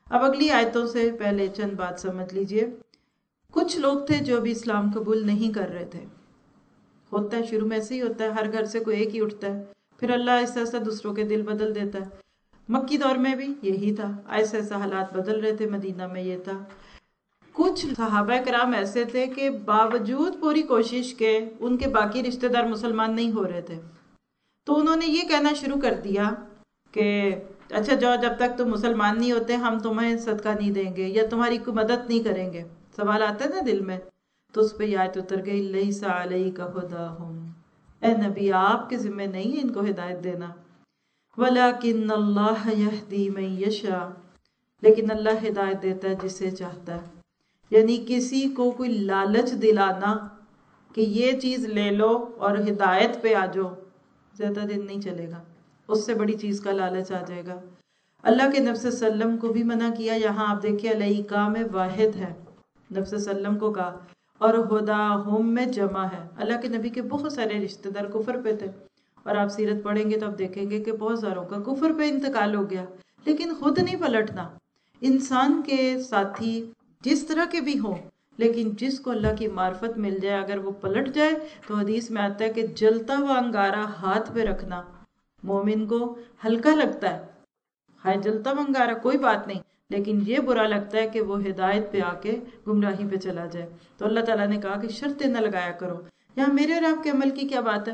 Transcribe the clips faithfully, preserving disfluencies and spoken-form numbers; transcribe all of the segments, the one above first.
اب اگلی آیتوں سے پہلے چند بات سمجھ لیجئے. کچھ لوگ تھے جو ابھی اسلام قبول نہیں کر رہے تھے. ہوتا ہے، شروع میں ایسے ہی ہوتا ہے، ہر گھر سے کوئی ایک ہی اٹھتا ہے، پھر اللہ آہستہ آہستہ دوسروں کے دل بدل دیتا ہے. مکی دور میں بھی یہی تھا، ایسے ایسے حالات بدل رہے تھے. مدینہ میں یہ تھا. کچھ صحابہ کرام ایسے تھے کہ باوجود پوری کوشش کے ان کے باقی رشتہ دار مسلمان نہیں ہو رہے تھے، تو انہوں نے یہ کہنا شروع کر دیا کہ اچھا جاؤ، جب تک تم مسلمان نہیں ہوتے ہم تمہیں صدقہ نہیں دیں گے یا تمہاری کوئی مدد نہیں کریں گے. سوال آتا ہے نا دل میں، تو اس پہ یہ آیت اتر گئی لیس علیک ھداھم، اے نبی آپ کے ذمہ نہیں ہے ان کو ہدایت دینا. ولیکن اللہ یہدی من یشاء، لیکن اللہ ہدایت دیتا ہے جسے چاہتا ہے. یعنی کسی کو کوئی لالچ دلانا کہ یہ چیز لے لو اور ہدایت پہ آ جاؤ، زیادہ دن نہیں چلے گا، اس سے بڑی چیز کا لالچ آ جائے گا. اللہ کے نبی صلی اللہ علیہ وسلم کو بھی منع کیا. یہاں آپ دیکھیں علیکہ میں واحد ہے، نبی صلی اللہ علیہ وسلم کو کہا، اور ہداھم میں جمع ہے. اللہ کے نبی کے بہت سارے رشتہ دار کفر پہ تھے، اور آپ سیرت پڑھیں گے تو آپ دیکھیں گے کہ بہت ساروں کا کفر پہ انتقال ہو گیا. لیکن خود نہیں پلٹنا. انسان کے ساتھی جس طرح کے بھی ہوں، لیکن جس کو اللہ کی معرفت مل جائے اگر وہ پلٹ جائے تو حدیث میں آتا ہے کہ جلتا ہوا انگارہ ہاتھ پہ رکھنا مومن کو ہلکا لگتا ہے. ہائے جلتا ہوا انگارہ کوئی بات نہیں، لیکن یہ برا لگتا ہے کہ وہ ہدایت پہ آ کے گمراہی پہ چلا جائے. تو اللہ تعالیٰ نے کہا کہ شرطیں نہ لگایا کرو. یہاں میرے اور آپ کے عمل کی کیا بات ہے؟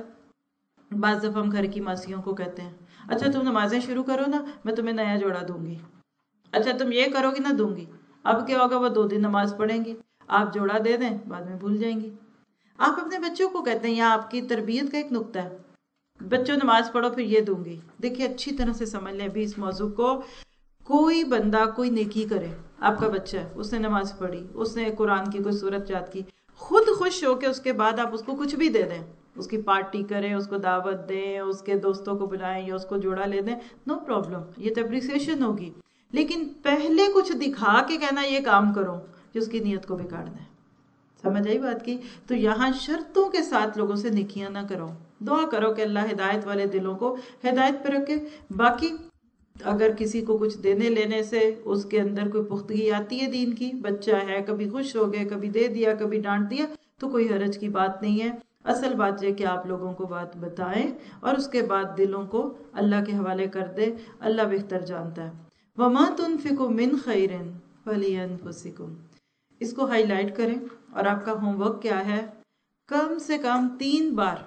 بعض دفعہ ہم گھر کی ماسیوں کو کہتے ہیں اچھا تم نمازیں شروع کرو نا، میں تمہیں نیا جوڑا دوں گی. اچھا تم یہ کرو گی نہ، دوں گی. اب کیا ہوگا، وہ دو دن نماز پڑھیں گی، آپ جوڑا دے دیں بعد میں بھول جائیں گی. آپ اپنے بچوں کو کہتے ہیں، یہاں آپ کی تربیت کا ایک نقطہ ہے، بچوں نماز پڑھو پھر یہ دوں گی. دیکھیے اچھی طرح سے سمجھ لیں ابھی اس موضوع کو. کوئی بندہ کوئی نیکی کرے، آپ کا بچہ ہے، اس نے نماز پڑھی، اس نے قرآن کی کوئی سورت یاد کی، خود خوش ہو کے اس کے بعد آپ اس کو کچھ بھی دے دیں، اس کی پارٹی کریں، اس کو دعوت دیں، اس کے دوستوں کو بلائیں یا اس کو جوڑا لے دیں، نو پرابلم، یہ تو اپریسیشن ہوگی. لیکن پہلے کچھ دکھا کے کہنا یہ کام کرو کہ اس کی نیت کو بگاڑنا ہے. سمجھ آئی بات کی؟ تو یہاں شرطوں کے ساتھ لوگوں سے نیکیاں نہ کرو. دعا کرو کہ اللہ ہدایت والے دلوں کو ہدایت پہ رکھے. باقی اگر کسی کو کچھ دینے لینے سے اس کے اندر کوئی پختگی آتی ہے دین کی، بچہ ہے کبھی خوش ہو گئے، کبھی دے دیا، کبھی ڈانٹ دیا، تو کوئی حرج کی بات نہیں ہے. اصل بات یہ کہ آپ لوگوں کو بات بتائیں اور اس کے بعد دلوں کو اللہ کے حوالے کر دیں. اللہ بہتر جانتا ہے. وَمَا تُنْفِقُوا مِنْ خَيْرٍ فَلِأَنفُسِكُمْ. اس کو ہائی لائٹ کریں، اور آپ کا ہوم ورک کیا ہے؟ کم سے کم تین بار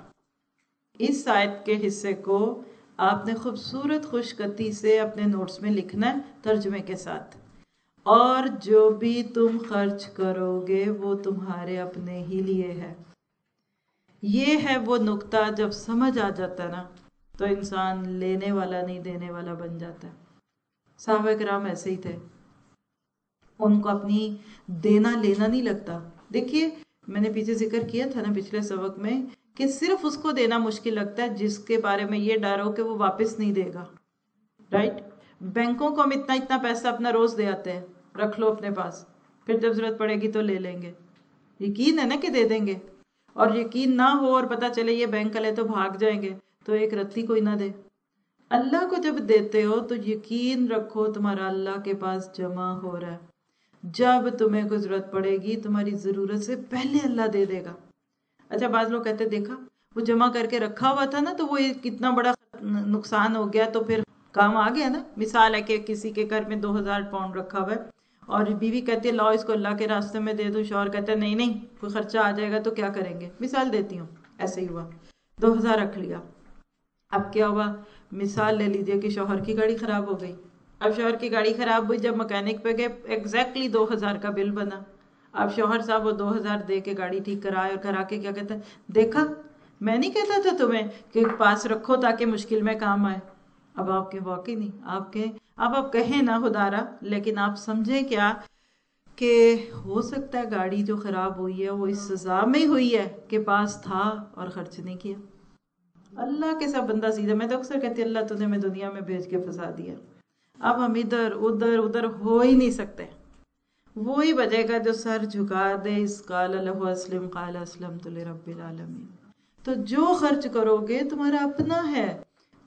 اس آیت کے حصے کو آپ نے خوبصورت خوش خطی سے اپنے نوٹس میں لکھنا ہے ترجمے کے ساتھ. اور جو بھی تم خرچ کرو گے وہ تمہارے اپنے ہی لیے ہے. یہ ہے وہ نقطہ جب سمجھ آ جاتا ہے نا تو انسان لینے والا نہیں دینے والا بن جاتا ہے. صحابہ کرام ایسے ہی تھے، ان کو اپنی دینا لینا نہیں لگتا. دیکھیے میں نے پیچھے ذکر کیا تھا نا پچھلے سبق میں کہ صرف اس کو دینا مشکل لگتا ہے جس کے بارے میں یہ ڈر ہو کہ وہ واپس نہیں دے گا. رائٹ؟ بینکوں کو ہم اتنا اتنا پیسہ اپنا روز دے آتے ہیں، رکھ لو اپنے پاس، پھر جب ضرورت پڑے گی تو لے لیں گے. یقین ہے نا کہ دے دیں گے. اور یقین نہ ہو اور پتہ چلے یہ بینک والے تو بھاگ جائیں گے تو ایک رتی کوئی نہ دے. اللہ کو جب دیتے ہو تو یقین رکھو تمہارا اللہ کے پاس جمع ہو رہا ہے. جب تمہیں کوئی ضرورت پڑے گی تمہاری ضرورت سے پہلے اللہ دے دے گا. اچھا بعض لوگ کہتے دیکھا وہ جمع کر کے رکھا ہوا تھا نا تو وہ کتنا بڑا نقصان ہو گیا تو پھر کام آ گیا نا. مثال ہے کہ کسی کے گھر میں دو ہزار پاؤنڈ رکھا ہوا ہے اور بیوی کہتی ہے لاؤ اس کو اللہ کے راستے میں دے دو، شوہر کہتا ہے نہیں نہیں کوئی خرچہ آ جائے گا تو کیا کریں گے. مثال دیتی ہوں، ایسے ہی ہوا، دو ہزار رکھ لیا. اب کیا ہوا، مثال لے لیجئے کہ شوہر کی گاڑی خراب ہو گئی. اب شوہر کی گاڑی خراب ہوئی، جب مکینک پہ گئے ایگزیکٹلی دو ہزار کا بل بنا. اب شوہر صاحب وہ دو ہزار دے کے گاڑی ٹھیک کرائے اور کرا کے کیا کہتا ہے دیکھا میں نہیں کہتا تھا تمہیں کہ پاس رکھو تاکہ مشکل میں کام آئے. اب آپ کے واقعی نہیں، آپ کے اب آپ کہیں نہ خدارا، لیکن آپ سمجھیں کیا کہ ہو سکتا ہے گاڑی جو خراب ہوئی ہے وہ اس سزا میں ہوئی ہے کہ پاس تھا اور خرچ نہیں کیا. اللہ کے ساتھ بندہ سیدھا. میں تو اکثر کہتی اللہ تو نے ہمیں دنیا میں بھیج کے پھنسا دیا. اب ہم ادھر ادھر ادھر ہو ہی نہیں سکتے. وہی بجے گا جو سر جھکا دے، اس قال له اسلم قال اسلمت لرب العالمین. تو جو خرچ کرو گے تمہارا اپنا ہے.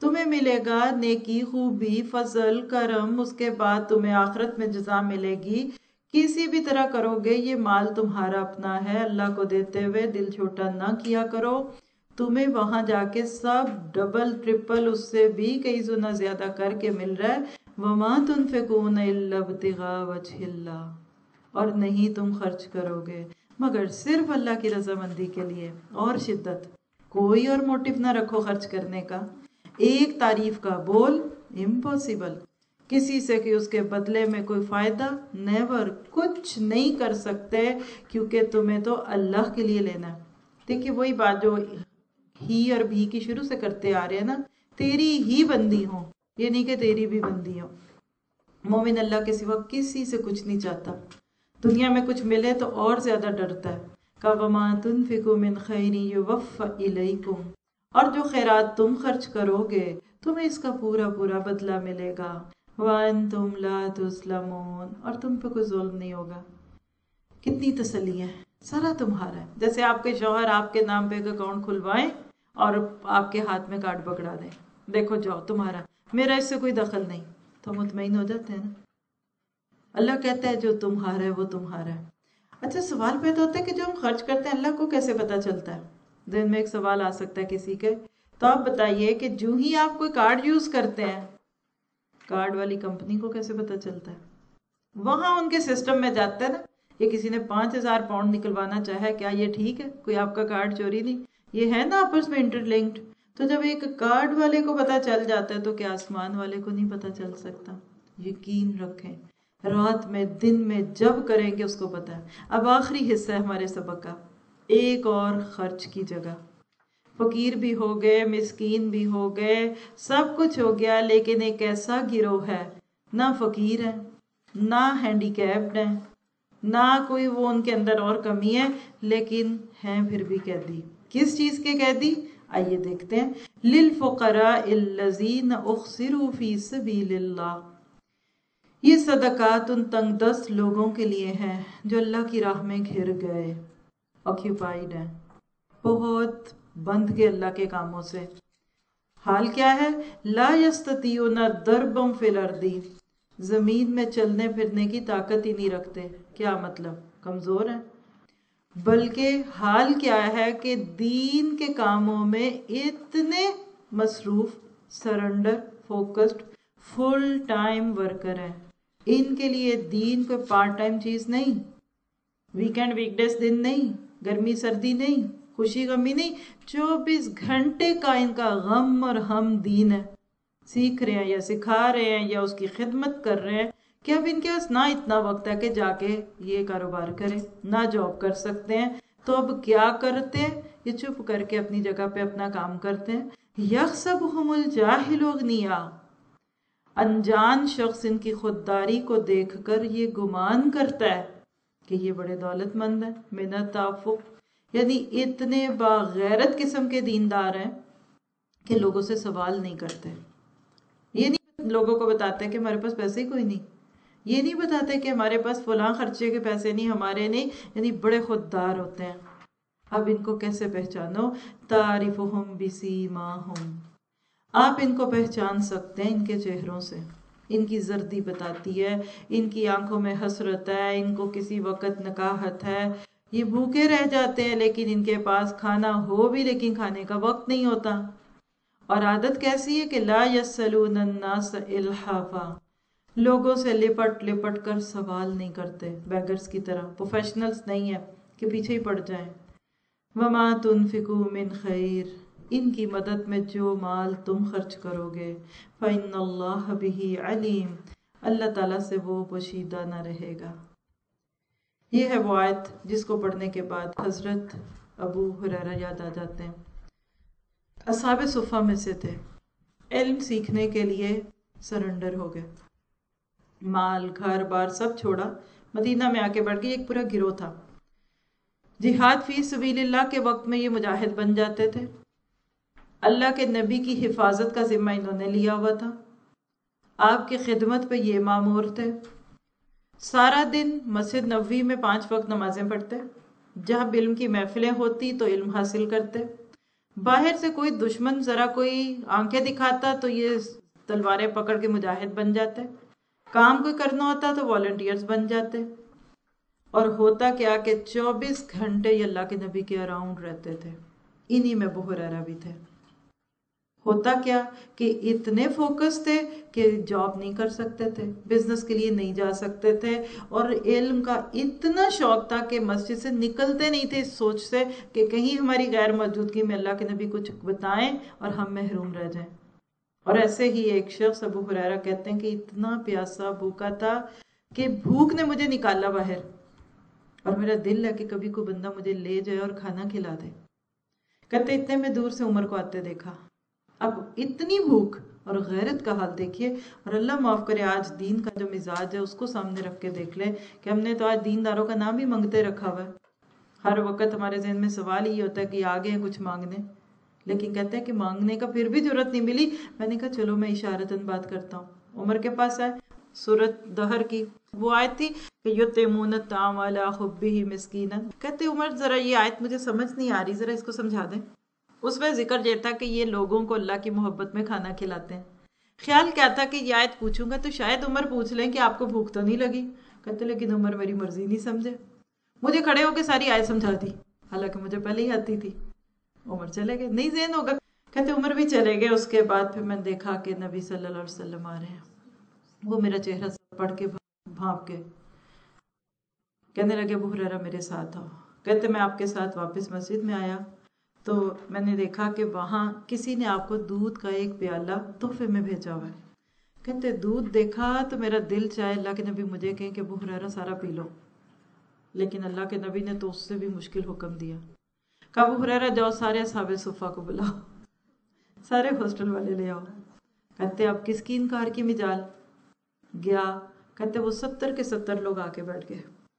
تمہیں ملے گا نیکی، خوبی، فضل، کرم، اس کے بعد تمہیں آخرت میں جزا ملے گی۔ کسی بھی طرح کرو گے یہ مال تمہارا اپنا ہے، اللہ کو دیتے ہوئے دل چھوٹا نہ کیا کرو، تمہیں وہاں جا کے سب ڈبل ٹرپل اس سے بھی کئی گنا زیادہ کر کے مل رہا ہے۔ وَمَا تُنْفِقُونَ إِلَّا ابْتِغَاءَ وَجْهِ اللَّهِ، اور نہیں تم خرچ کرو گے مگر صرف اللہ کی رضامندی کے لیے۔ اور شدت، کوئی اور موٹیو نہ رکھو خرچ کرنے کا، ایک تعریف کا بول، امپاسبل، کسی سے کہ اس کے بدلے میں کوئی فائدہ، نیور، کچھ نہیں کر سکتے، کیونکہ تمہیں تو اللہ کے لیے لینا ہے۔ دیکھیے وہی بات جو ہی اور بھی کی شروع سے کرتے آ رہے ہیں نا، تیری ہی بندی ہوں، یہ نہیں کہ تیری بھی بندی ہوں۔ مومن اللہ کے سوا کسی سے کچھ نہیں چاہتا، دنیا میں کچھ ملے تو اور زیادہ ڈرتا ہے۔ وَمَا تُنْفِقُوا مِنْ خَيْرٍ يُوَفَّ إِلَيْكُمْ، اور جو خیرات تم خرچ کرو گے تمہیں اس کا پورا پورا بدلہ ملے گا۔ وَأَنْتُمْ لَا تُظْلَمُونَ، اور تم پہ کوئی ظلم نہیں ہوگا۔ کتنی تسلی ہے، سارا تمہارا ہے۔ جیسے آپ کے شوہر آپ کے نام پہ ایک اکاؤنٹ کھلوائیں اور آپ کے ہاتھ میں کارڈ پکڑا دیں، دیکھو جاؤ تمہارا، میرا اس سے کوئی دخل نہیں، تو مطمئن ہو جاتے ہیں نا۔ اللہ کہتا ہے جو تمہارا ہے وہ تمہارا ہے۔ اچھا سوال پیدا ہوتا ہے کہ جو ہم خرچ کرتے ہیں اللہ کو کیسے پتا چلتا ہے؟ ذہن میں ایک سوال آ سکتا ہے کسی کے، تو آپ بتائیے کہ جو ہی آپ کوئی کارڈ یوز کرتے ہیں، کارڈ والی کمپنی کو کیسے پتا چلتا ہے؟ وہاں ان کے سسٹم میں جاتا ہے نا، یہ کسی نے پانچ ہزار پاؤنڈ نکلوانا چاہے، کیا یہ ٹھیک ہے؟ کوئی آپ کا کارڈ چوری نہیں، یہ ہے نا آپس میں انٹر لنکڈ۔ تو جب ایک کارڈ والے کو پتا چل جاتا ہے تو کیا آسمان والے کو نہیں پتا چل سکتا؟ یقین رکھیں، رات میں دن میں جب کریں گے اس کو پتا ہے۔ اب آخری حصہ ہے ہمارے سبق کا، ایک اور خرچ کی جگہ۔ فقیر بھی ہو گئے، مسکین بھی ہو گئے، سب کچھ ہو گیا، لیکن ایک ایسا گروہ ہے، نہ فقیر ہے، نہ ہینڈی کیپڈ ہے، نہ کوئی وہ ان کے اندر اور کمی ہے، لیکن ہیں پھر بھی قیدی۔ کس چیز کے قیدی؟ آئیے دیکھتے ہیں۔ لِلْفُقَرَاءِ الَّذِينَ أُحْصِرُوا فِي سَبِيلِ اللَّهِ، یہ صدقات ان تنگ دست لوگوں کے لیے ہیں جو اللہ کی راہ میں گھر گئے، آکیوپائیڈ ہیں، بہت بندھ گئے اللہ کے کاموں سے۔ حال کیا ہے؟ لا یستطیعون ضربا فی الارض، زمین میں چلنے پھرنے کی طاقت ہی نہیں رکھتے۔ کیا مطلب؟ کمزور ہیں۔ بلکہ حال کیا ہے کہ دین کے کاموں میں اتنے مصروف، surrender, focused, full time worker ہیں۔ ان کے لیے دین کوئی پارٹ ٹائم چیز نہیں، ویکینڈ ویک ڈیز دن نہیں، گرمی سردی نہیں، خوشی غمی نہیں، چوبیس گھنٹے کا ان کا غم اور ہم دین ہے۔ سیکھ رہے ہیں یا سکھا رہے ہیں یا اس کی خدمت کر رہے ہیں کہ اب ان کے پاس نہ اتنا وقت ہے کہ جا کے یہ کاروبار کریں، نہ جاب کر سکتے ہیں، تو اب کیا کرتے ہیں؟ یہ چپ کر کے اپنی جگہ پہ اپنا کام کرتے ہیں۔ یحسبهم الجاہل اغنیاء، انجان شخص ان کی خودداری کو دیکھ کر یہ گمان کرتا ہے کہ یہ بڑے دولت مند ہیں۔ من التعفف، یعنی اتنے باغیرت قسم کے دیندار ہیں کہ لوگوں سے سوال نہیں کرتے۔ یہ نہیں لوگوں کو بتاتے کہ ہمارے پاس پیسے ہی کوئی نہیں، یہ نہیں بتاتے کہ ہمارے پاس فلاں خرچے کے پیسے نہیں، ہمارے نہیں، یعنی بڑے خوددار ہوتے ہیں۔ اب ان کو کیسے پہچانو؟ تعرفهم بسیماہم، آپ ان کو پہچان سکتے ہیں ان کے چہروں سے۔ ان کی زردی بتاتی ہے، ان کی آنکھوں میں حسرت ہے، ان کو کسی وقت نکاہت ہے، یہ بھوکے رہ جاتے ہیں لیکن ان کے پاس کھانا ہو بھی لیکن کھانے کا وقت نہیں ہوتا۔ اور عادت کیسی ہے کہ لا یسألون الناس الحافا، لوگوں سے لپٹ لپٹ کر سوال نہیں کرتے، بیگرز کی طرح، پروفیشنلز نہیں ہے کہ پیچھے ہی پڑ جائیں۔ وما تنفقوا من خیر، ان کی مدد میں جو مال تم خرچ کرو گے، فإن اللہ بہ علیم، اللہ تعالیٰ سے وہ پوشیدہ نہ رہے گا۔ یہ ہے وہ آیت جس کو پڑھنے کے بعد حضرت ابو ہریرہ یاد آ جاتے ہیں۔ اصحاب صفہ میں سے تھے، علم سیکھنے کے لیے سرنڈر ہو گئے، مال گھر بار سب چھوڑا، مدینہ میں آ کے بڑھ گئے۔ ایک پورا گروہ تھا، جہاد فی سبیل اللہ کے وقت میں یہ مجاہد بن جاتے تھے، اللہ کے نبی کی حفاظت کا ذمہ انہوں نے لیا ہوا تھا، آپ کی خدمت پہ یہ مامور تھے، سارا دن مسجد نبوی میں پانچ وقت نمازیں پڑھتے، جہاں علم کی محفلیں ہوتی تو علم حاصل کرتے، باہر سے کوئی دشمن ذرا کوئی آنکھیں دکھاتا تو یہ تلواریں پکڑ کے مجاہد بن جاتے، کام کوئی کرنا ہوتا تو والنٹیئرز بن جاتے. اور ہوتا کیا کہ چوبیس گھنٹے یہ اللہ کے نبی کے اراؤنڈ رہتے تھے. انہی میں ابو ہریرہ بھی تھے. ہوتا کیا کہ اتنے فوکس تھے کہ جاب نہیں کر سکتے تھے، بزنس کے لیے نہیں جا سکتے تھے، اور علم کا اتنا شوق تھا کہ مسجد سے نکلتے نہیں تھے اس سوچ سے کہ کہیں ہماری غیر موجودگی میں اللہ کے نبی کچھ بتائیں اور ہم محروم رہ جائیں. اور ایسے ہی ایک شخص ابو ہریرہ کہتے ہیں کہ اتنا پیاسا بھوکا تھا کہ بھوک نے مجھے نکالا باہر، اور میرا دل ہے کہ کبھی کوئی بندہ مجھے لے جائے اور کھانا کھلا دے. کہتے اتنے میں دور سے عمر کو آتے دیکھا. اب اتنی بھوک اور غیرت کا حال دیکھیے. اور اللہ معاف کرے آج دین کا جو مزاج ہے اس کو سامنے رکھ کے دیکھ لیں کہ ہم نے تو آج دینداروں کا نام ہی منگتے رکھا ہوا ہے. ہر وقت ہمارے ذہن میں سوال ہی ہوتا ہے کہ آگے ہیں کچھ مانگنے، لیکن کہتے ہیں کہ مانگنے کا پھر بھی ضرورت نہیں ملی. میں نے کہا چلو میں اشارتاً بات کرتا ہوں. عمر کے پاس آئے، سورۃ دہر کی وہ آیت تھی کہ یطعمون الطعام علی حبہ مسکینا. کہتے عمر ذرا یہ آیت مجھے سمجھ نہیں آ رہی، ذرا اس کو سمجھا دیں. اس میں ذکر یہ تھا کہ یہ لوگوں کو اللہ کی محبت میں کھانا کھلاتے ہیں. خیال کیا تھا کہ یہ آیت پوچھوں گا تو شاید عمر پوچھ لیں کہ آپ کو بھوک تو نہیں لگی. کہتے لیکن عمر میری مرضی نہیں سمجھے، مجھے کھڑے ہو کے ساری آیت سمجھا دی، حالانکہ مجھے پہلے ہی آتی تھی. عمر چلے گئے، نہیں ذہن ہوگا. کہتے عمر بھی چلے گئے. اس کے بعد پھر میں نے دیکھا کہ نبی صلی اللہ علیہ وسلم آ رہے ہیں. وہ میرا چہرہ پڑھ کے بھانپ کے کہنے لگے ابو ہریرہ میرے ساتھ آؤ. کہتے میں آپ کے ساتھ واپس مسجد میں آیا تو میں نے دیکھا کہ وہاں کسی نے آپ کو دودھ کا ایک پیالہ تحفے میں بھیجا ہوا ہے. کہتے دودھ دیکھا تو میرا دل چاہے اللہ کے نبی مجھے کہیں کہ ابو ہریرہ سارا پی لو، لیکن اللہ کے نبی نے تو اس سے بھی مشکل حکم دیا. کہا ابو ہریرہ جاؤ سارے اصحاب صفہ کو بلاؤ، سارے ہاسٹل والے لے آؤ. کہتے اب کس کی انکار کی مجال. گیا. کہتے وہ ستر کے ستر لوگ آ کے بیٹھ گئے.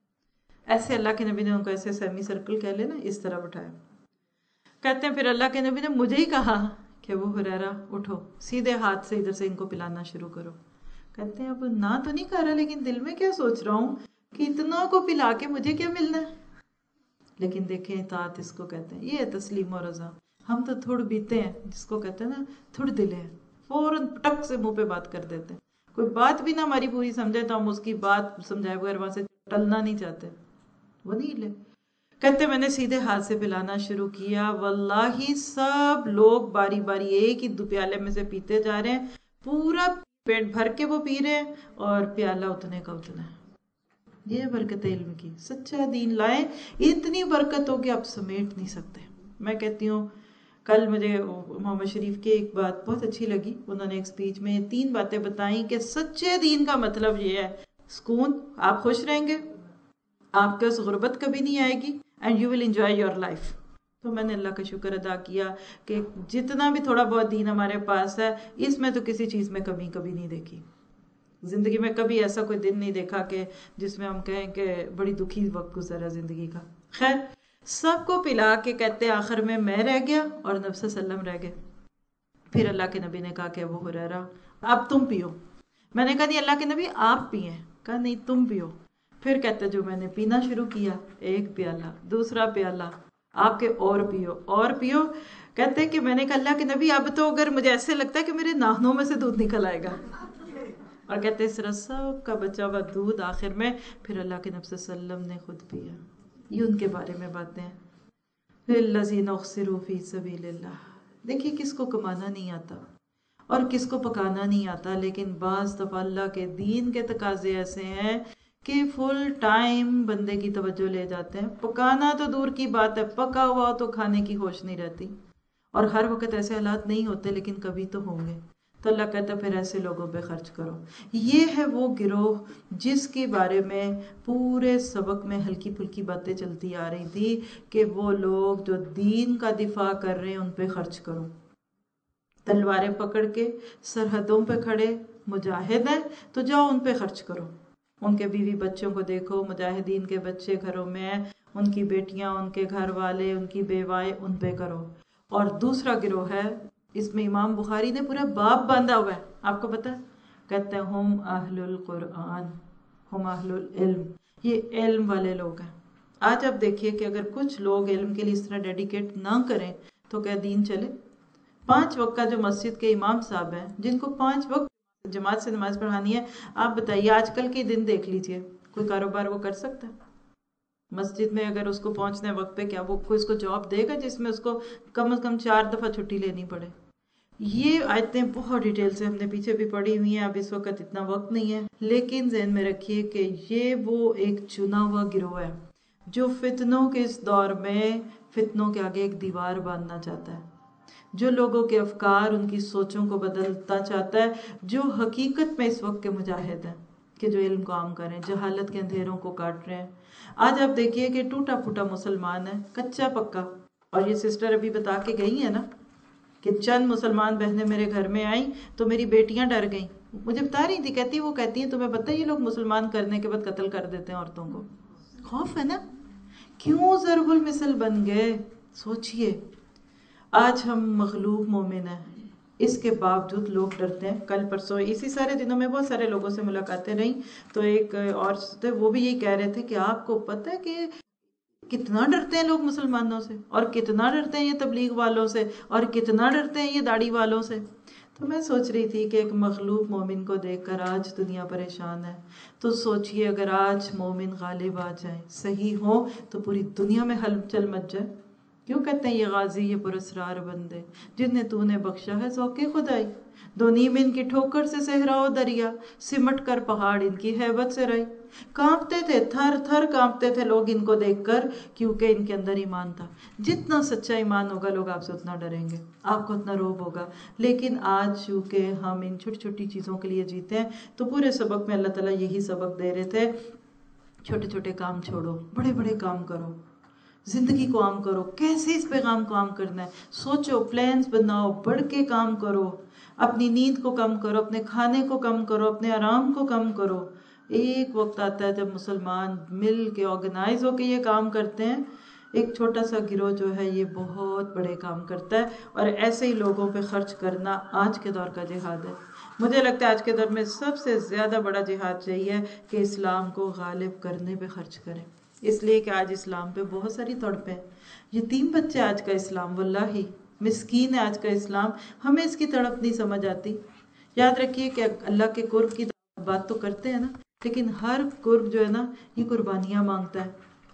ایسے اللہ کے نبی نے ان کو ایسے سیمی سرکل کہہ لے نا اس طرح بٹھایا. کہتے ہیں پھر اللہ کے نبی نے مجھے ہی کہا کہ ابو ہریرہ اٹھو، سیدھے ہاتھ سے ادھر سے ان کو پلانا شروع کرو. کہتے ہیں اب نہ تو نہیں کر رہا، لیکن دل میں کیا سوچ رہا ہوں کہ اتنا کو پلا کے مجھے کیا ملنا ہے. لیکن دیکھیں اطاعت اس کو کہتے ہیں، یہ ہے تسلیم و رضا. ہم تو تھوڑ بیتے ہیں، جس کو کہتے ہیں نا تھوڑ دل ہے، فوراً ٹک سے منہ پہ بات کر دیتے ہیں. کوئی بات بھی نہ ہماری پوری سمجھے تو ہم اس کی بات سمجھائے بغیر وہاں سے ٹلنا نہیں چاہتے. وہ نہیں لے. کہتے میں نے سیدھے ہاتھ سے پلانا شروع کیا. واللہ سب لوگ باری باری ایک ہی دو پیالے میں سے پیتے جا رہے ہیں، پورا پیٹ بھر کے وہ پی رہے ہیں اور پیالہ اتنے کا اتنا ہے. یہ برکت علم کی. سچا دین لائیں، اتنی برکت ہوگی آپ سمیٹ نہیں سکتے. میں کہتی ہوں کل مجھے محمد شریف کی ایک بات بہت اچھی لگی. انہوں نے ایک سپیچ میں تین باتیں بتائیں کہ سچے دین کا مطلب یہ ہے سکون، آپ خوش رہیں گے، آپ کے اس غربت کبھی نہیں آئے گی، and you will enjoy your life. تو میں نے اللہ کا شکر ادا کیا کہ جتنا بھی تھوڑا بہت دین ہمارے پاس ہے اس میں تو کسی چیز میں کمی کبھی نہیں دیکھی. زندگی میں کبھی ایسا کوئی دن نہیں دیکھا کہ جس میں ہم کہیں کہ بڑی دکھی وقت گزرا زندگی کا. خیر سب کو پلا کے کہتے آخر میں میں رہ گیا اور نبی صلی اللہ علیہ وسلم رہ گئے. پھر اللہ کے نبی نے کہا کہ ابو ہریرہ اب تم پیو. میں نے کہا نہیں اللہ کے نبی آپ پیئیں. کہا نہیں تم پیو. پھر کہتے جو میں نے پینا شروع کیا، ایک پیالہ، دوسرا پیالہ، آپ کے اور پیو اور پیو. کہتے کہ میں نے کہا اللہ کے نبی اب تو اگر مجھے ایسے لگتا ہے کہ میرے ناخنوں میں سے دودھ نکل آئے گا. اور کہتے اس طرح سب کا بچا ہوا دودھ آخر میں پھر اللہ کے نبی صلی اللہ علیہ وسلم نے خود پیا. یہ ان کے بارے میں باتیں ہیں. الذین احصروا فی سبیل اللہ. دیکھیے کس کو کمانا نہیں آتا اور کس کو پکانا نہیں آتا، لیکن بعض دفعہ اللہ کے دین کے تقاضے ایسے ہیں کہ فل ٹائم بندے کی توجہ لے جاتے ہیں. پکانا تو دور کی بات ہے، پکا ہوا تو کھانے کی ہوش نہیں رہتی. اور ہر وقت ایسے حالات نہیں ہوتے لیکن کبھی تو ہوں گے. تو اللہ کہتا ہے پھر ایسے لوگوں پہ خرچ کرو. یہ ہے وہ گروہ جس کے بارے میں پورے سبق میں ہلکی پھلکی باتیں چلتی آ رہی تھی کہ وہ لوگ جو دین کا دفاع کر رہے ہیں ان پہ خرچ کرو. تلواریں پکڑ کے سرحدوں پہ کھڑے مجاہد ہیں تو جاؤ ان پہ خرچ کرو. ان کے بیوی بچوں کو دیکھو، مجاہدین کے بچے گھروں میں ہیں، ان کی بیٹیاں، ان کے گھر والے، ان کی بیوائیں، ان پہ کرو. اور دوسرا گروہ ہے، اس میں امام بخاری نے پورا باب باندھا ہوا ہے، آپ کو پتہ ہے، کہتے ہیں ہم اہل القرآن، ہم اہل العلم. یہ علم والے لوگ ہیں. آج آپ دیکھیے کہ اگر کچھ لوگ علم کے لیے اس طرح ڈیڈیکیٹ نہ کریں تو کیا دین چلے؟ پانچ وقت کا جو مسجد کے امام صاحب ہیں جن کو پانچ وقت جماعت سے نماز پڑھانی ہے، آپ بتائیے آج کل کے دن دیکھ لیجئے کوئی کاروبار وہ کر سکتا ہے؟ مسجد میں اگر اس کو پہنچنے وقت پہ کیا وہ کوئی اس کو جاب دے گا جس میں اس کو کم از کم چار دفعہ چھٹی لینی پڑے؟ یہ آیتیں بہت ڈیٹیل سے ہم نے پیچھے بھی پڑھی ہوئی ہیں، اب اس وقت اتنا وقت نہیں ہے، لیکن ذہن میں رکھیے کہ یہ وہ ایک چنا ہوا گروہ ہے جو فتنوں کے اس دور میں فتنوں کے آگے ایک دیوار باندھنا چاہتا ہے، جو لوگوں کے افکار ان کی سوچوں کو بدلتا چاہتا ہے، جو حقیقت میں اس وقت کے مجاہد ہیں کہ جو علم کو عام کریں، جہالت کے اندھیروں کو کاٹ رہے ہیں۔ آج آپ دیکھیے کہ ٹوٹا پھوٹا مسلمان ہے، کچا پکا، اور یہ سسٹر ابھی بتا کے گئی ہیں نا کہ چند مسلمان بہنیں میرے گھر میں آئیں تو میری بیٹیاں ڈر گئیں، مجھے بتا رہی تھی، کہتی وہ کہتی ہیں تمہیں پتہ ہے یہ لوگ مسلمان کرنے کے بعد قتل کر دیتے ہیں عورتوں کو۔ خوف ہے نا، کیوں ضرب المثل بن گئے؟ سوچئے آج ہم مغلوب مومن ہیں، اس کے باوجود لوگ ڈرتے ہیں۔ کل پرسوں اسی سارے دنوں میں بہت سارے لوگوں سے ملاقاتیں رہیں تو ایک اور تھے، وہ بھی یہی کہہ رہے تھے کہ آپ کو پتہ ہے کہ کتنا ڈرتے ہیں لوگ مسلمانوں سے، اور کتنا ڈرتے ہیں یہ تبلیغ والوں سے، اور کتنا ڈرتے ہیں یہ داڑھی والوں سے۔ تو میں سوچ رہی تھی کہ ایک مغلوب مومن کو دیکھ کر آج دنیا پریشان ہے، تو سوچئے اگر آج مومن غالب آ جائیں، صحیح ہو، تو پوری دنیا میں ہلچل مچ جائے۔ کیوں کہتے ہیں یہ غازی یہ پراسرار بندے جنہیں تو نے بخشا ہے ذوق خدائی، دو نیم ان کی ٹھوکر سے صحرا و دریا، سمٹ کر پہاڑ ان کی ہیبت سے رہی۔ کانپتے تھے، تھر تھر کانپتے تھے لوگ ان کو دیکھ کر، کیونکہ ان کے اندر ایمان تھا۔ جتنا سچا ایمان ہوگا لوگ آپ سے اتنا ڈریں گے، آپ کو اتنا روب ہوگا۔ لیکن آج چونکہ ہم ان چھوٹی چھوٹی چیزوں کے لیے جیتے ہیں، تو پورے سبق میں اللہ تعالیٰ یہی سبق دے رہے تھے، چھوٹے چھوٹے کام چھوڑو، بڑے بڑے کام کرو، زندگی کو عام کرو۔ کیسے اس پیغام کو عام کرنا ہے؟ سوچو، پلانز بناؤ، بڑھ کے کام کرو، اپنی نیند کو کم کرو، اپنے کھانے کو کم کرو، اپنے آرام کو کم کرو۔ ایک وقت آتا ہے جب مسلمان مل کے آرگنائز ہو کے یہ کام کرتے ہیں، ایک چھوٹا سا گروہ جو ہے یہ بہت بڑے کام کرتا ہے، اور ایسے ہی لوگوں پہ خرچ کرنا آج کے دور کا جہاد ہے۔ مجھے لگتا ہے آج کے دور میں سب سے زیادہ بڑا جہاد یہی ہے کہ اسلام کو غالب کرنے پہ خرچ کریں، اس لیے کہ آج اسلام پہ بہت ساری تڑپیں۔ یتیم بچے آج کا اسلام، واللہ مسکین ہے آج کا اسلام، ہمیں اس کی تڑپ نہیں سمجھ آتی۔ یاد رکھیے کہ اللہ کے قرب کی بات تو کرتے ہیں نا، لیکن ہر قرب جو ہے نا یہ قربانیاں مانگتا ہے،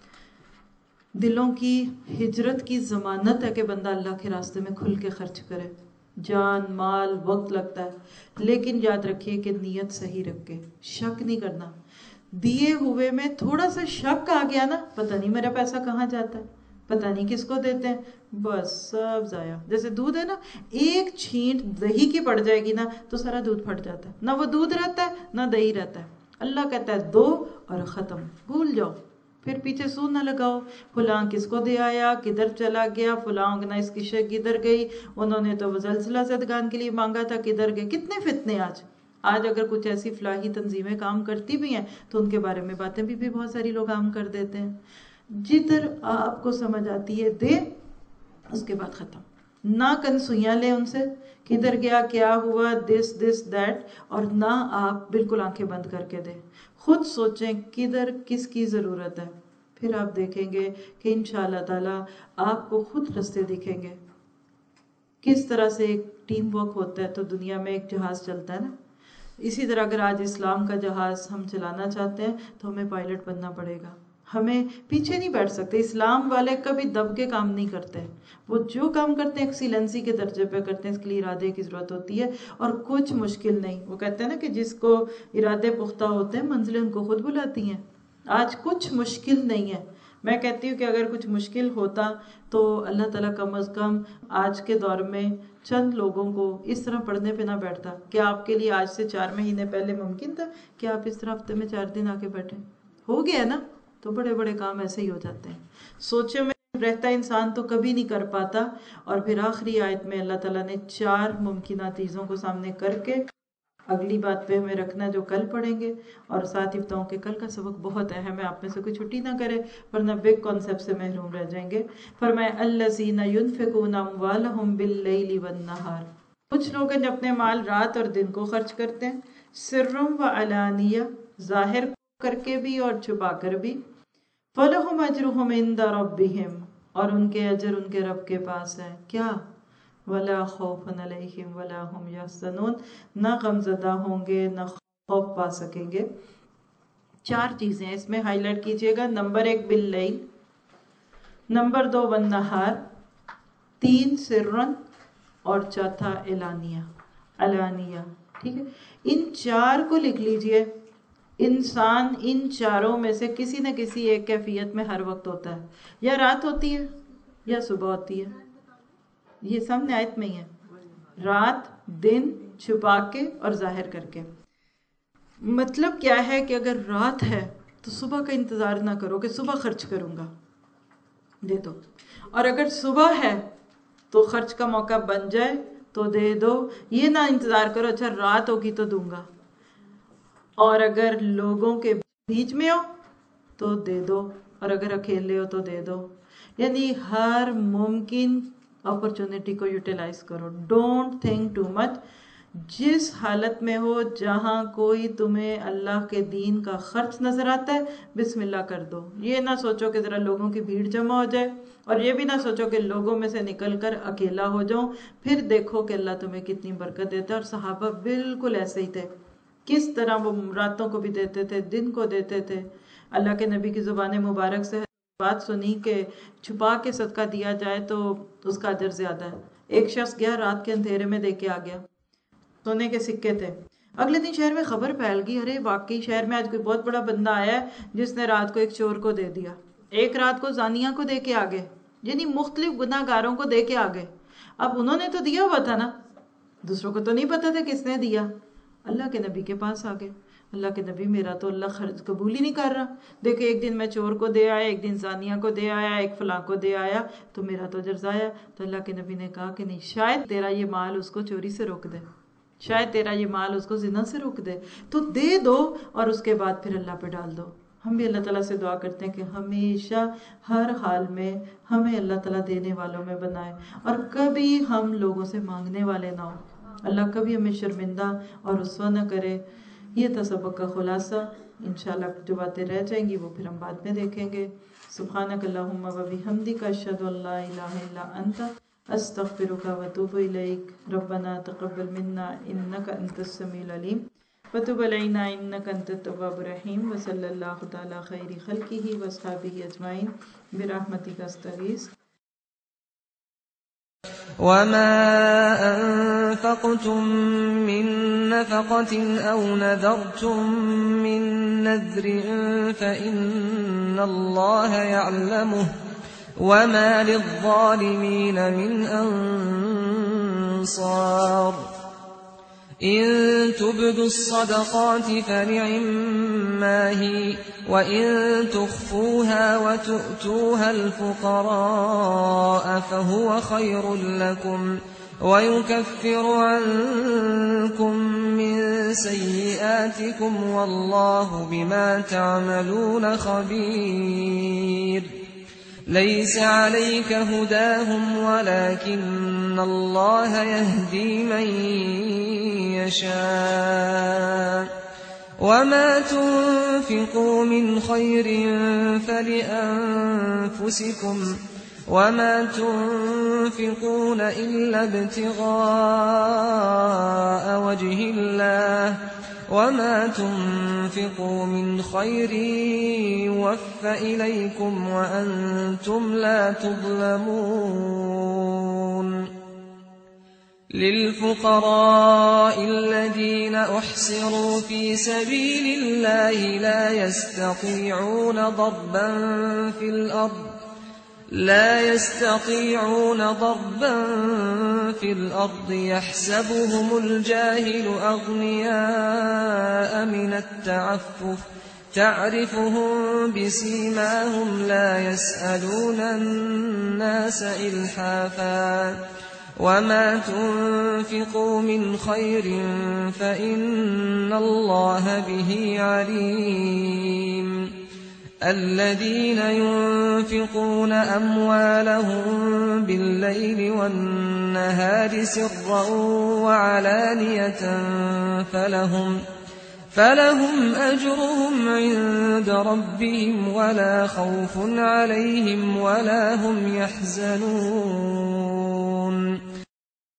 دلوں کی ہجرت کی ضمانت ہے کہ بندہ اللہ کے راستے میں کھل کے خرچ کرے، جان مال وقت لگتا ہے، لیکن یاد رکھیے کہ نیت صحیح رکھ کے، شک نہیں کرنا۔ دیے ہوئے میں تھوڑا سا شک آ گیا نا، پتہ نہیں میرا پیسہ کہاں جاتا ہے، پتہ نہیں کس کو دیتے ہیں، بس سب ضائع۔ جیسے دودھ ہے نا، ایک چھینٹ دہی کی پڑ جائے گی نا تو سارا دودھ پھٹ جاتا ہے، نہ وہ دودھ رہتا ہے نہ دہی رہتا ہے۔ اللہ کہتا ہے دو اور ختم، بھول جاؤ، پھر پیچھے سو نہ لگاؤ، فلاں کس کو دے آیا، کدھر چلا گیا، فلاں آرگنائز کی شے کدھر گئی، انہوں نے تو زلزلہ زدگان کے لیے مانگا تھا کدھر گئے۔ کتنے فتنے آج آج اگر کچھ ایسی فلاحی تنظیمیں کام کرتی بھی ہیں تو ان کے بارے میں باتیں بھی, بھی بہت ساری لوگ عام کر دیتے ہیں۔ جدھر آپ کو سمجھ آتی ہے دے، اس کے بعد ختم، نہ کنسوئیاں لیں ان سے کدھر گیا کیا ہوا دس دس دیٹ، اور نہ آپ بالکل آنکھیں بند کر کے دیں، خود سوچیں کدھر کس کی ضرورت ہے، پھر آپ دیکھیں گے کہ انشاءاللہ تعالی آپ کو خود رستے دکھیں گے۔ کس طرح سے ایک ٹیم ورک ہوتا ہے تو دنیا میں ایک جہاز چلتا ہے نا، اسی طرح اگر آج اسلام کا جہاز ہم چلانا چاہتے ہیں تو ہمیں پائلٹ بننا پڑے گا، ہمیں پیچھے نہیں بیٹھ سکتے۔ اسلام والے کبھی دب کے کام نہیں کرتے، وہ جو کام کرتے ہیں ایکسیلنسی کے درجے پہ کرتے ہیں، اس کے لیے ارادے کی ضرورت ہوتی ہے اور کچھ مشکل نہیں۔ وہ کہتے ہیں نا کہ جس کو ارادے پختہ ہوتے ہیں منزلیں ان کو خود بلاتی ہیں۔ آج کچھ مشکل نہیں ہے، میں کہتی ہوں کہ اگر کچھ مشکل ہوتا تو اللہ تعالیٰ کم از کم آج کے دور میں چند لوگوں کو اس طرح پڑھنے پہ نہ بیٹھتا۔ کیا آپ کے لیے آج سے چار مہینے پہلے ممکن تھا کہ آپ اس طرح ہفتے میں چار دن آ کے بیٹھیں؟ ہو گیا نا، تو بڑے بڑے کام ایسے ہی ہو جاتے ہیں۔ سوچوں میں رہتا انسان تو کبھی نہیں کر پاتا، اور پھر آخری آیت میں اللہ تعالیٰ نے چار ممکنہ چیزوں کو سامنے کر کے اگلی بات پہ ہمیں رکھنا جو کل پڑھیں گے، اور ساتھ ہی بتاؤں کہ کل کا سبق بہت اہم ہے، آپ میں سے کوئی چھٹی نہ کرے ورنہ بگ کانسیپٹ سے محروم رہ جائیں گے۔ فرمایا الذین ينفقون اموالهم باللیل والنہار، کچھ لوگ ہیں جو اپنے مال رات اور دن کو خرچ کرتے ہیں، سرم و علانیہ، ظاہر کر کے بھی اور چھپا کر بھی، فلہم اجرہم عند ربہم، اور ان کے اجر ان کے رب کے پاس ہے. کیا؟ وَلَا خَوْفٌ عَلَيْهِمْ وَلَا هُمْ يَحْزَنُونَ، نہ غمزدہ ہوں گے نہ خوف پا سکیں گے. چار چیزیں اس میں ہائی لائٹ کیجئے گا. نمبر ایک باللیل، نمبر دو والنہار، تین سرن، اور چوتھا علانیہ علانیہ ٹھیک ہے. ان چار کو لکھ لیجئے. انسان ان چاروں میں سے کسی نہ کسی ایک کیفیت میں ہر وقت ہوتا ہے. یا رات ہوتی ہے یا صبح ہوتی ہے. یہ سامنے آیت میں ہی ہے. رات، دن، چھپا کے اور ظاہر کر کے. مطلب کیا ہے کہ اگر رات ہے تو صبح کا انتظار نہ کرو کہ صبح خرچ کروں گا، دے دو. اور اگر صبح ہے تو خرچ کا موقع بن جائے تو دے دو. یہ نہ انتظار کرو اچھا رات ہوگی تو دوں گا. اور اگر لوگوں کے بیچ میں ہو تو دے دو، اور اگر اکیلے ہو تو دے دو. یعنی ہر ممکن اپرچونٹی کو یوٹیلائز کرو. Don't think too much. جس حالت میں ہو، جہاں کوئی تمہیں اللہ کے دین کا خرچ نظر آتا ہے، بسم اللہ کر دو. یہ نہ سوچو کہ ذرا لوگوں کی بھیڑ جمع ہو جائے، اور یہ بھی نہ سوچو کہ لوگوں میں سے نکل کر اکیلا ہو جاؤں. پھر دیکھو کہ اللہ تمہیں کتنی برکت دیتا ہے. اور صحابہ بالکل ایسے ہی تھے. کس طرح وہ راتوں کو بھی دیتے تھے، دن کو دیتے تھے. اللہ کے نبی کی زبان مبارک سے بات سنی کہ چھپا کے صدقہ دیا جائے تو اس کا اجر زیادہ ہے. ایک شخص گیا رات کے اندھیرے میں دے کے آ گیا. سونے کے سکے تھے. اگلے دن شہر میں خبر پھیل گئی، ارے واقعی شہر میں آج کوئی بہت بڑا بندہ آیا ہے جس نے رات کو ایک چور کو دے دیا، ایک رات کو زانیہ کو دے کے آگے. یعنی مختلف گناہ گاروں کو دے کے آگے. اب انہوں نے تو دیا ہوا تھا نا، دوسروں کو تو نہیں پتا تھا کس نے دیا. اللہ کے نبی کے پاس آگے. اللہ کے نبی میرا تو اللہ خرچ قبول ہی نہیں کر رہا. دیکھیں ایک دن میں چور کو دے آیا، ایک دن زانیہ کو دے آیا، ایک فلاں کو دے آیا، تو میرا تو اجر ضائع. تو اللہ کے نبی نے کہا کہ نہیں، شاید تیرا یہ مال اس کو چوری سے روک دے، شاید تیرا یہ مال اس کو زنا سے روک دے، تو دے دو اور اس کے بعد پھر اللہ پہ ڈال دو. ہم بھی اللہ تعالیٰ سے دعا کرتے ہیں کہ ہمیشہ ہر حال میں ہمیں اللہ تعالیٰ دینے والوں میں بنائے، اور کبھی ہم لوگوں سے مانگنے والے نہ ہوں. اللہ کبھی ہمیں شرمندہ اور رسوا نہ کرے. یہ تھا سبق کا خلاصہ. انشاءاللہ جو باتیں رہ جائیں گی وہ پھر ہم بعد میں دیکھیں گے. سبحانک اللہم و بحمدک، اشہد ان لا الہ الا انت، استغفرک و اتوب الیک. ربنا تقبل منا انک انت السمیع العلیم وتب علینا انک انت التواب الرحیم. وصلی اللہ تعالی خیر خلقہ واصحابہ اجمعین برحمتک استغیث. وما أنفقتم من نفقة أو نذرتم من نذر فإن الله يعلمه وما للظالمين من أنصار. إن تبدوا الصدقات فنعما هي وإن تخفوها وتؤتوها الفقراء فهو خير لكم ويكفر عنكم من سيئاتكم والله بما تعملون خبير. ليس عليك هداهم ولكن الله يهدي من يشاء. وما تنفقوا من خير فلأنفسكم وما تنفقون إلا ابتغاء وجه الله وما تنفقوا من خير يوفى إليكم وأنتم لا تظلمون. للفقراء الذين أحصروا في سبيل الله لا يستطيعون ضربا في الأرض لا يستطيعون ضربا في الأرض يحسبهم الجاهل أغنياء من التعفف تعرفهم بسيماهم لا يسألون الناس إلحافا. وما تنفقوا من خير فإن الله به عليم. الذين ينفقون أموالهم بالليل والنهار سرا وعلانية فلهم فلهم أجرهم عند ربهم ولا خوف عليهم ولا هم يحزنون